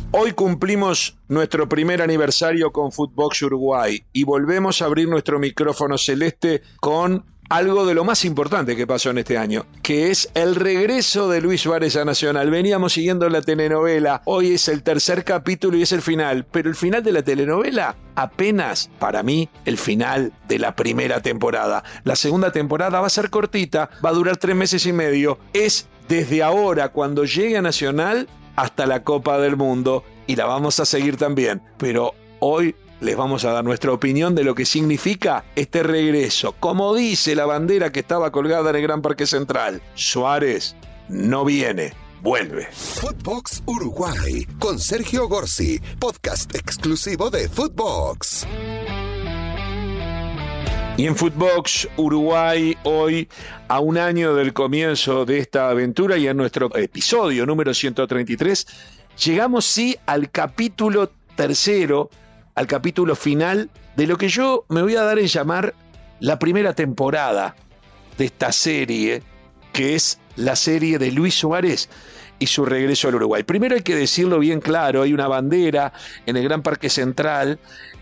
Hoy cumplimos nuestro primer aniversario con Footbox Uruguay y volvemos a abrir nuestro micrófono celeste con algo de lo más importante que pasó en este año, que es el regreso de Luis Suárez a Nacional. Veníamos siguiendo la telenovela, hoy es el tercer capítulo y es el final, pero el final de la telenovela apenas, para mí, el final de la primera temporada. La segunda temporada va a ser cortita, va a durar 3 meses y medio, es desde ahora, cuando llegue a Nacional, hasta la Copa del Mundo, y la vamos a seguir también, pero hoy les vamos a dar nuestra opinión de lo que significa este regreso. Como dice la bandera que estaba colgada en el Gran Parque Central, Suárez no viene, vuelve. Footbox Uruguay con Sergio Gorsi, podcast exclusivo de Footbox. Y en Footbox Uruguay, hoy, a un año del comienzo de esta aventura y en nuestro episodio número 133, llegamos sí al capítulo tercero, al capítulo final de lo que yo me voy a dar en llamar la primera temporada de esta serie, que es la serie de Luis Suárez y su regreso al Uruguay. Primero hay que decirlo bien claro, hay una bandera en el Gran Parque Central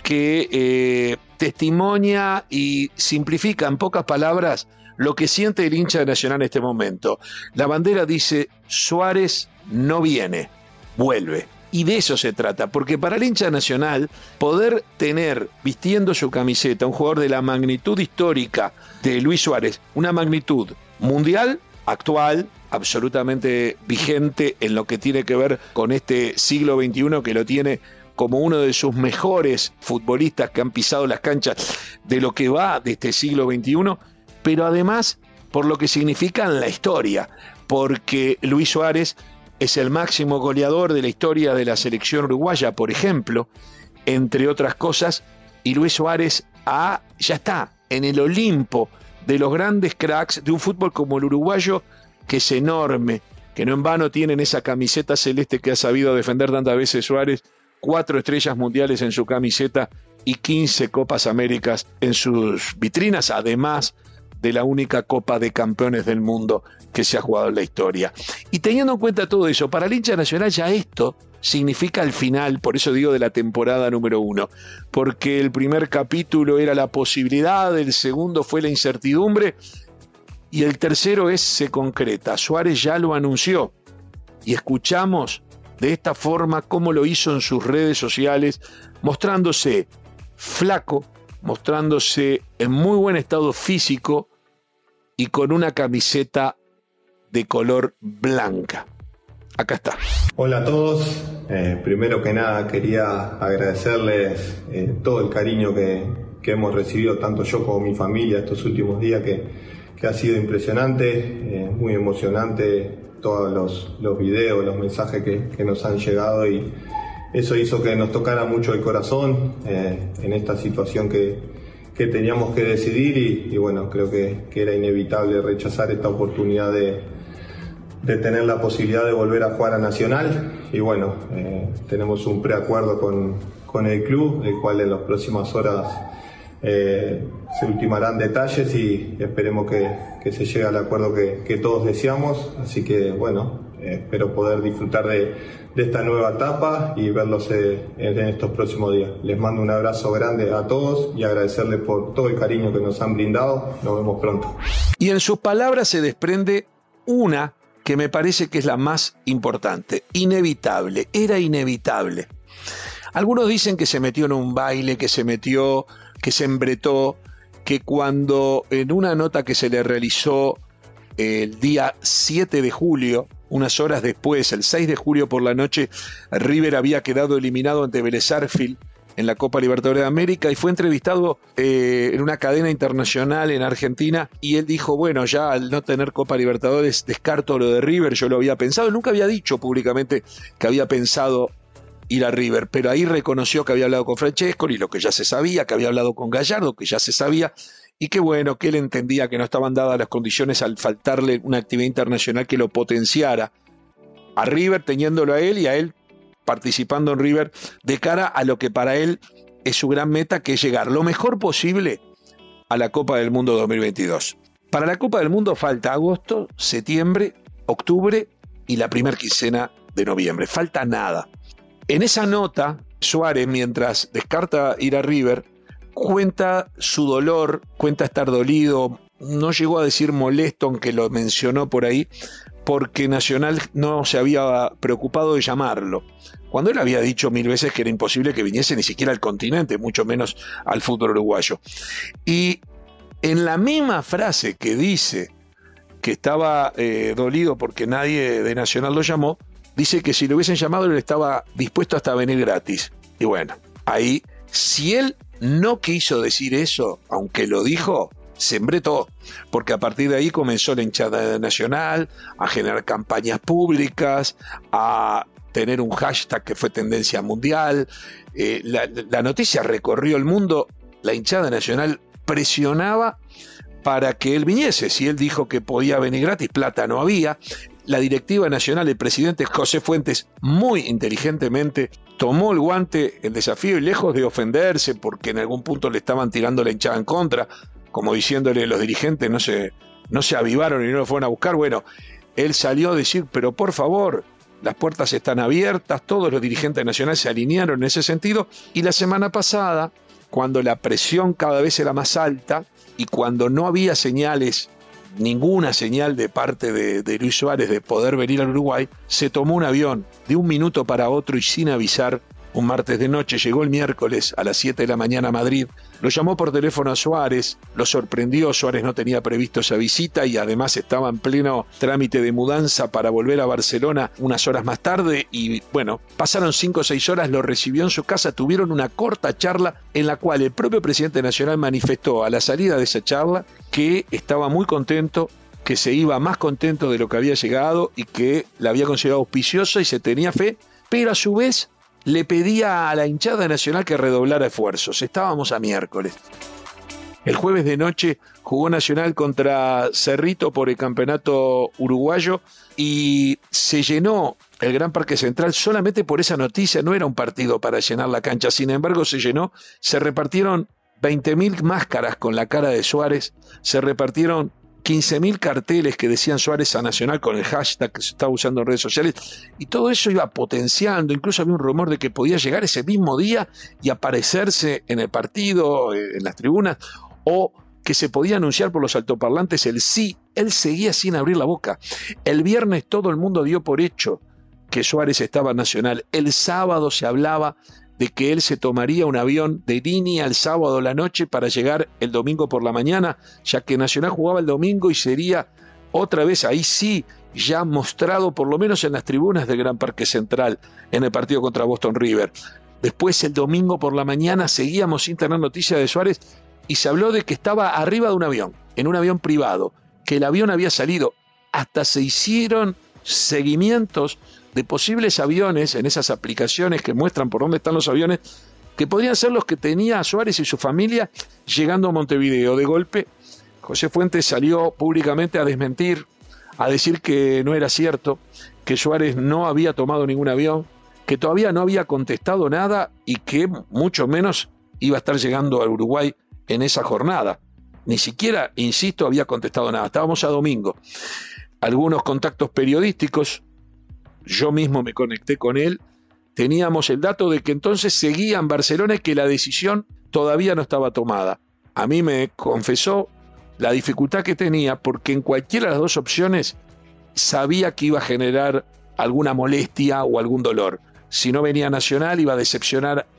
que testimonia y simplifica en pocas palabras lo que siente el hincha de Nacional en este momento. La bandera dice: Suárez no viene, vuelve. Y de eso se trata, porque para el hincha Nacional, poder tener, vistiendo su camiseta, un jugador de la magnitud histórica de Luis Suárez, una magnitud mundial, actual, absolutamente vigente en lo que tiene que ver con este siglo XXI, que lo tiene como uno de sus mejores futbolistas que han pisado las canchas de lo que va de este siglo XXI, pero además por lo que significa en la historia, porque Luis Suárez es el máximo goleador de la historia de la selección uruguaya, por ejemplo, entre otras cosas, y Luis Suárez ya está en el Olimpo de los grandes cracks de un fútbol como el uruguayo, que es enorme, que no en vano tienen esa camiseta celeste que ha sabido defender tantas veces Suárez, 4 estrellas mundiales en su camiseta y 15 Copas Américas en sus vitrinas, además de la única Copa de Campeones del mundo que se ha jugado en la historia. Y teniendo en cuenta todo eso, para el hincha Nacional ya esto significa el final, por eso digo de la temporada número 1, porque el primer capítulo era la posibilidad, el segundo fue la incertidumbre y el tercero se concreta. Suárez ya lo anunció y escuchamos de esta forma cómo lo hizo en sus redes sociales, mostrándose flaco, mostrándose en muy buen estado físico y con una camiseta de color blanca. Acá está. Hola a todos. Primero que nada quería agradecerles todo el cariño que hemos recibido, tanto yo como mi familia, estos últimos días, que ha sido impresionante, muy emocionante, todos los videos, los mensajes que nos han llegado, y eso hizo que nos tocara mucho el corazón en esta situación que teníamos que decidir y bueno, creo que era inevitable rechazar esta oportunidad de tener la posibilidad de volver a jugar a Nacional. Y bueno, tenemos un preacuerdo con el club, el cual en las próximas horas se ultimarán detalles y esperemos que se llegue al acuerdo que todos deseamos. Así que bueno, espero poder disfrutar de esta nueva etapa y verlos en estos próximos días. Les mando un abrazo grande a todos y agradecerles por todo el cariño que nos han brindado. Nos vemos pronto. Y en sus palabras se desprende una que me parece que es la más importante: inevitable, era inevitable. Algunos dicen que se metió en un baile, que se embretó, que cuando en una nota que se le realizó el día 7 de julio, unas horas después, el 6 de julio por la noche, River había quedado eliminado ante Vélez Sarsfield en la Copa Libertadores de América y fue entrevistado en una cadena internacional en Argentina y él dijo, bueno, ya al no tener Copa Libertadores descarto lo de River, yo lo había pensado, nunca había dicho públicamente que había pensado ir a River, pero ahí reconoció que había hablado con Francescoli, lo que ya se sabía, que había hablado con Gallardo, que ya se sabía, y que bueno, que él entendía que no estaban dadas las condiciones al faltarle una actividad internacional que lo potenciara a River, teniéndolo a él y a él participando en River de cara a lo que para él es su gran meta, que es llegar lo mejor posible a la Copa del Mundo 2022. Para la Copa del Mundo falta agosto, septiembre, octubre y la primera quincena de noviembre. Falta nada. En esa nota, Suárez, mientras descarta ir a River, cuenta su dolor, cuenta estar dolido, no llegó a decir molesto, aunque lo mencionó por ahí, porque Nacional no se había preocupado de llamarlo, cuando él había dicho 1000 veces que era imposible que viniese ni siquiera al continente, mucho menos al fútbol uruguayo. Y en la misma frase que dice que estaba dolido porque nadie de Nacional lo llamó, dice que si lo hubiesen llamado él estaba dispuesto hasta a venir gratis. Y bueno, ahí, si él no quiso decir eso, aunque lo dijo, se embretó, porque a partir de ahí comenzó la hinchada nacional a generar campañas públicas, a tener un hashtag que fue tendencia mundial. La noticia recorrió el mundo, la hinchada nacional presionaba para que él viniese. Si él dijo que podía venir gratis, plata no había. La directiva nacional, el presidente José Fuentes, muy inteligentemente tomó el guante, el desafío, y lejos de ofenderse porque en algún punto le estaban tirando la hinchada en contra, como diciéndole los dirigentes no se avivaron y no lo fueron a buscar, bueno, él salió a decir, pero por favor, las puertas están abiertas, todos los dirigentes nacionales se alinearon en ese sentido, y la semana pasada, cuando la presión cada vez era más alta y cuando no había señales, ninguna señal de parte de Luis Suárez de poder venir al Uruguay, se tomó un avión de un minuto para otro y sin avisar. Un martes de noche, llegó el miércoles a las 7 de la mañana a Madrid, lo llamó por teléfono a Suárez, lo sorprendió, Suárez no tenía previsto esa visita y además estaba en pleno trámite de mudanza para volver a Barcelona unas horas más tarde y bueno, pasaron 5 o 6 horas, lo recibió en su casa, tuvieron una corta charla en la cual el propio presidente nacional manifestó a la salida de esa charla que estaba muy contento, que se iba más contento de lo que había llegado y que la había considerado auspiciosa y se tenía fe, pero a su vez le pedía a la hinchada nacional que redoblara esfuerzos. Estábamos a miércoles. El jueves de noche jugó Nacional contra Cerrito por el campeonato uruguayo y se llenó el Gran Parque Central solamente por esa noticia. No era un partido para llenar la cancha, sin embargo se llenó. Se repartieron 20.000 máscaras con la cara de Suárez, se repartieron 15.000 carteles que decían Suárez a Nacional con el hashtag que se estaba usando en redes sociales, y todo eso iba potenciando. Incluso había un rumor de que podía llegar ese mismo día y aparecerse en el partido, en las tribunas, o que se podía anunciar por los altoparlantes el sí. Él seguía sin abrir la boca. El viernes todo el mundo dio por hecho que Suárez estaba en Nacional. El sábado se hablaba de que él se tomaría un avión de línea el sábado a la noche para llegar el domingo por la mañana, ya que Nacional jugaba el domingo y sería otra vez, ahí sí, ya mostrado por lo menos en las tribunas del Gran Parque Central en el partido contra Boston River. Después el domingo por la mañana seguíamos sin tener noticia de Suárez y se habló de que estaba arriba de un avión, en un avión privado, que el avión había salido. Hasta se hicieron seguimientos de posibles aviones en esas aplicaciones que muestran por dónde están los aviones, que podrían ser los que tenía Suárez y su familia llegando a Montevideo. De golpe, José Fuentes salió públicamente a desmentir, a decir que no era cierto, que Suárez no había tomado ningún avión, que todavía no había contestado nada y que mucho menos iba a estar llegando al Uruguay en esa jornada. Ni siquiera, insisto, había contestado nada. Estábamos a domingo. Algunos contactos periodísticos, yo mismo me conecté con él, teníamos el dato de que entonces seguía en Barcelona y que la decisión todavía no estaba tomada. A mí me confesó la dificultad que tenía porque en cualquiera de las dos opciones sabía que iba a generar alguna molestia o algún dolor. Si no venía Nacional iba a decepcionar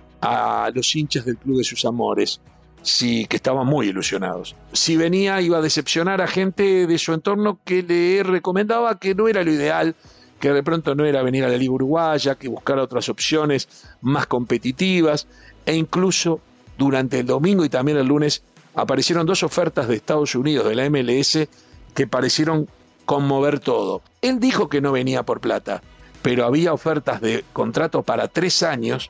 a los hinchas del club de sus amores, sí, que estaban muy ilusionados. Si venía iba a decepcionar a gente de su entorno que le recomendaba que no era lo ideal, que de pronto no era venir a la Liga Uruguaya, que buscara otras opciones más competitivas, e incluso durante el domingo y también el lunes aparecieron 2 ofertas de Estados Unidos, de la MLS, que parecieron conmover todo. Él dijo que no venía por plata, pero había ofertas de contrato para 3 años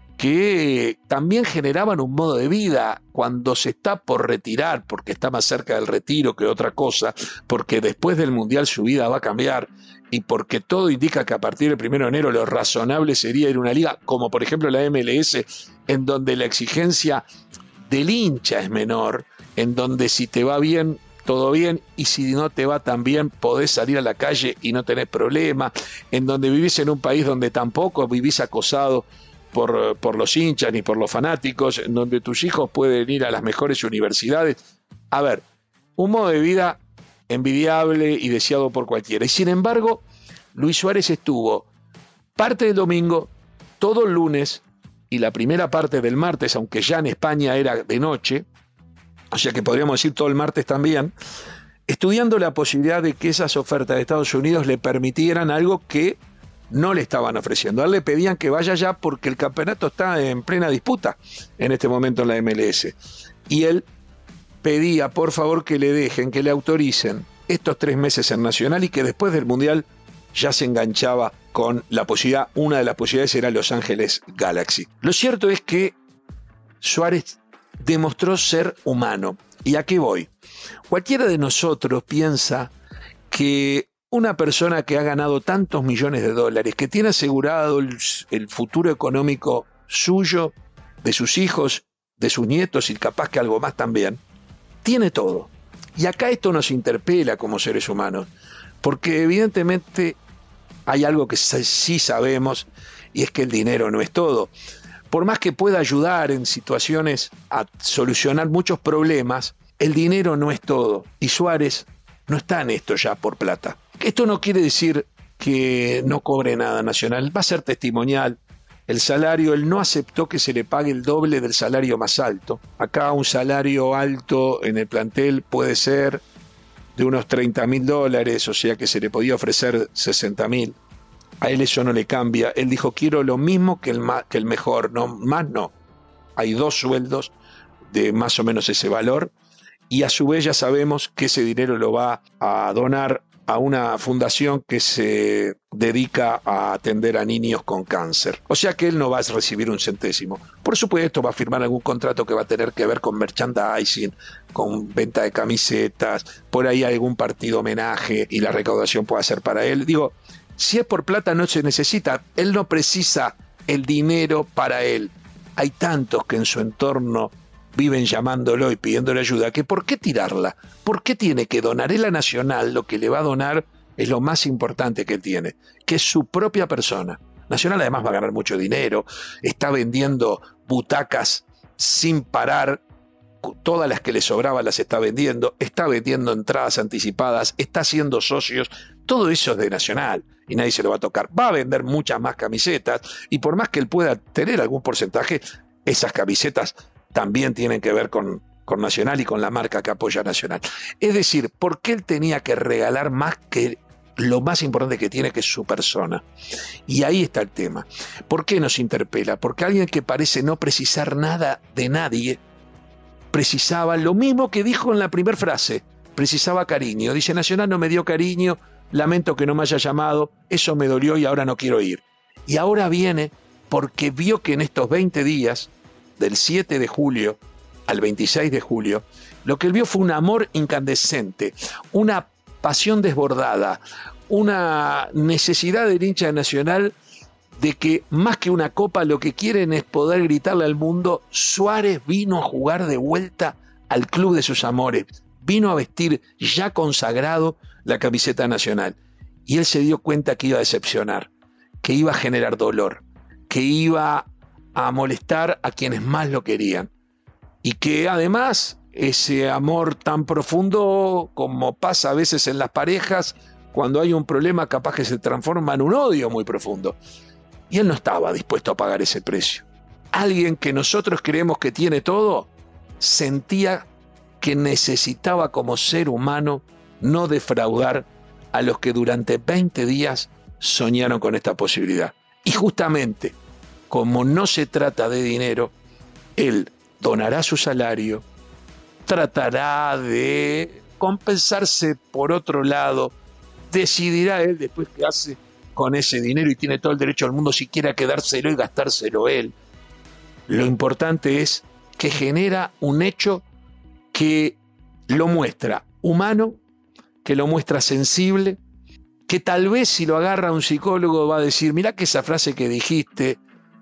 que también generaban un modo de vida cuando se está por retirar, porque está más cerca del retiro que otra cosa, porque después del Mundial su vida va a cambiar y porque todo indica que a partir del 1 de enero lo razonable sería ir a una liga como por ejemplo la MLS, en donde la exigencia del hincha es menor, en donde si te va bien todo bien, y si no te va tan bien, podés salir a la calle y no tenés problema, en donde vivís en un país donde tampoco vivís acosado por los hinchas ni por los fanáticos, en donde tus hijos pueden ir a las mejores universidades. A ver, un modo de vida envidiable y deseado por cualquiera. Y sin embargo, Luis Suárez estuvo parte del domingo, todo el lunes y la primera parte del martes, aunque ya en España era de noche, o sea que podríamos decir todo el martes también, estudiando la posibilidad de que esas ofertas de Estados Unidos le permitieran algo que no le estaban ofreciendo. A él le pedían que vaya ya porque el campeonato está en plena disputa en este momento en la MLS. Y él pedía, por favor, que le dejen, que le autoricen estos 3 meses en Nacional y que después del Mundial ya se enganchaba con la posibilidad, una de las posibilidades era Los Ángeles Galaxy. Lo cierto es que Suárez demostró ser humano. ¿Y a qué voy? Cualquiera de nosotros piensa que una persona que ha ganado tantos millones de dólares, que tiene asegurado el futuro económico suyo, de sus hijos, de sus nietos y capaz que algo más también, tiene todo. Y acá esto nos interpela como seres humanos, porque evidentemente hay algo que sí sabemos, y es que el dinero no es todo. Por más que pueda ayudar en situaciones a solucionar muchos problemas, el dinero no es todo. Y Suárez no está en esto ya por plata. Esto no quiere decir que no cobre nada Nacional, va a ser testimonial. El salario, él no aceptó que se le pague el doble del salario más alto. Acá un salario alto en el plantel puede ser de unos $30.000, o sea que se le podía ofrecer 60.000. A él eso no le cambia. Él dijo, quiero lo mismo que el mejor, no, más no. Hay 2 sueldos de más o menos ese valor, y a su vez ya sabemos que ese dinero lo va a donar a una fundación que se dedica a atender a niños con cáncer. O sea que él no va a recibir un centésimo. Por supuesto va a firmar algún contrato que va a tener que ver con merchandising, con venta de camisetas, por ahí algún partido homenaje y la recaudación puede ser para él. Digo, si es por plata no se necesita, él no precisa el dinero para él. Hay tantos que en su entorno viven llamándolo y pidiéndole ayuda, que ¿por qué tirarla? ¿Por qué tiene que donar? Él a Nacional lo que le va a donar es lo más importante que tiene, que es su propia persona. Nacional además va a ganar mucho dinero, está vendiendo butacas sin parar, todas las que le sobraban las está vendiendo entradas anticipadas, está haciendo socios, todo eso es de Nacional y nadie se lo va a tocar. Va a vender muchas más camisetas y por más que él pueda tener algún porcentaje, esas camisetas también tienen que ver con Nacional y con la marca que apoya a Nacional. Es decir, ¿por qué él tenía que regalar más que lo más importante que tiene, que es su persona? Y ahí está el tema. ¿Por qué nos interpela? Porque alguien que parece no precisar nada de nadie, precisaba lo mismo que dijo en la primera frase, precisaba cariño. Dice, Nacional no me dio cariño, lamento que no me haya llamado, eso me dolió y ahora no quiero ir. Y ahora viene porque vio que en estos 20 días, del 7 de julio al 26 de julio, lo que él vio fue un amor incandescente, una pasión desbordada, una necesidad del hincha de Nacional de que más que una copa lo que quieren es poder gritarle al mundo, Suárez vino a jugar de vuelta al club de sus amores, vino a vestir ya consagrado la camiseta Nacional. Y él se dio cuenta que iba a decepcionar, que iba a generar dolor, que iba a molestar a quienes más lo querían. Y que además ese amor tan profundo, como pasa a veces en las parejas, cuando hay un problema capaz que se transforma en un odio muy profundo. Y él no estaba dispuesto a pagar ese precio. Alguien que nosotros creemos que tiene todo, sentía que necesitaba como ser humano no defraudar a los que durante 20 días soñaron con esta posibilidad. Y justamente, como no se trata de dinero, él donará su salario, tratará de compensarse por otro lado, decidirá él después qué hace con ese dinero y tiene todo el derecho al mundo si quiere quedárselo y gastárselo él. Lo importante es que genera un hecho que lo muestra humano, que lo muestra sensible, que tal vez si lo agarra un psicólogo va a decir, mirá que esa frase que dijiste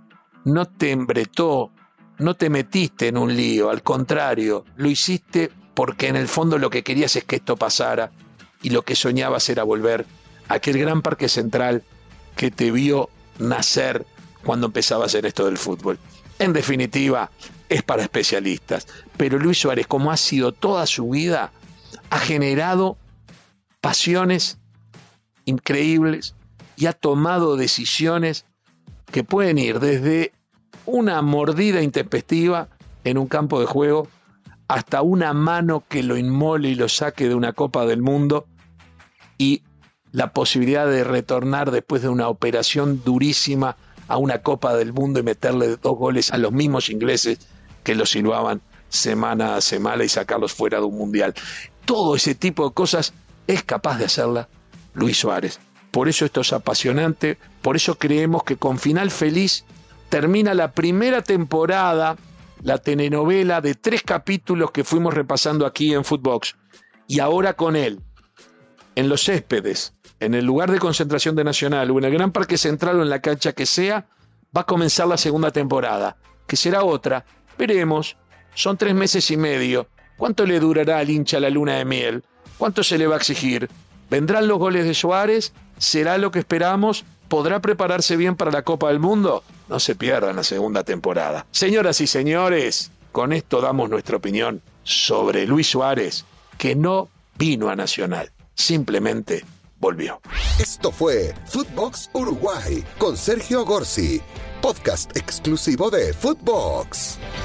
no te embretó, no te metiste en un lío, al contrario, lo hiciste porque en el fondo lo que querías es que esto pasara y lo que soñabas era volver a aquel gran Parque Central que te vio nacer cuando empezaba a hacer esto del fútbol. En definitiva, es para especialistas, pero Luis Suárez, como ha sido toda su vida, ha generado pasiones increíbles y ha tomado decisiones que pueden ir desde una mordida intempestiva en un campo de juego hasta una mano que lo inmole y lo saque de una Copa del Mundo y la posibilidad de retornar después de una operación durísima a una Copa del Mundo y meterle 2 goles a los mismos ingleses que lo silbaban semana a semana y sacarlos fuera de un mundial. Todo ese tipo de cosas es capaz de hacerla Luis Suárez. Por eso esto es apasionante, por eso creemos que con final feliz termina la primera temporada, la telenovela de 3 capítulos que fuimos repasando aquí en Footbox. Y ahora con él, en los céspedes, en el lugar de concentración de Nacional o en el Gran Parque Central o en la cancha que sea, va a comenzar la segunda temporada, que será otra. Veremos, son 3 meses y medio. ¿Cuánto le durará al hincha la luna de miel? ¿Cuánto se le va a exigir? ¿Vendrán los goles de Suárez? ¿Será lo que esperamos? ¿Podrá prepararse bien para la Copa del Mundo? No se pierdan la segunda temporada. Señoras y señores, con esto damos nuestra opinión sobre Luis Suárez, que no vino a Nacional, simplemente volvió. Esto fue Footbox Uruguay con Sergio Gorsi, podcast exclusivo de Footbox.